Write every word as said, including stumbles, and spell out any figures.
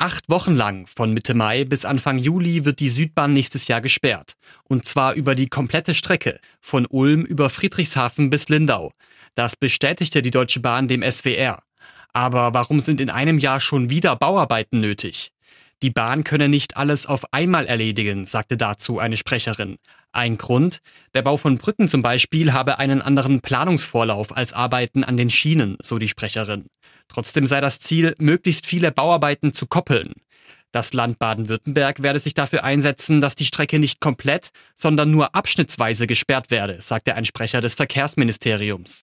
Acht Wochen lang, von Mitte Mai bis Anfang Juli, wird die Südbahn nächstes Jahr gesperrt. Und zwar über die komplette Strecke, von Ulm über Friedrichshafen bis Lindau. Das bestätigte die Deutsche Bahn dem S W R. Aber warum sind in einem Jahr schon wieder Bauarbeiten nötig? Die Bahn könne nicht alles auf einmal erledigen, sagte dazu eine Sprecherin. Ein Grund: Der Bau von Brücken zum Beispiel habe einen anderen Planungsvorlauf als Arbeiten an den Schienen, so die Sprecherin. Trotzdem sei das Ziel, möglichst viele Bauarbeiten zu koppeln. Das Land Baden-Württemberg werde sich dafür einsetzen, dass die Strecke nicht komplett, sondern nur abschnittsweise gesperrt werde, sagte ein Sprecher des Verkehrsministeriums.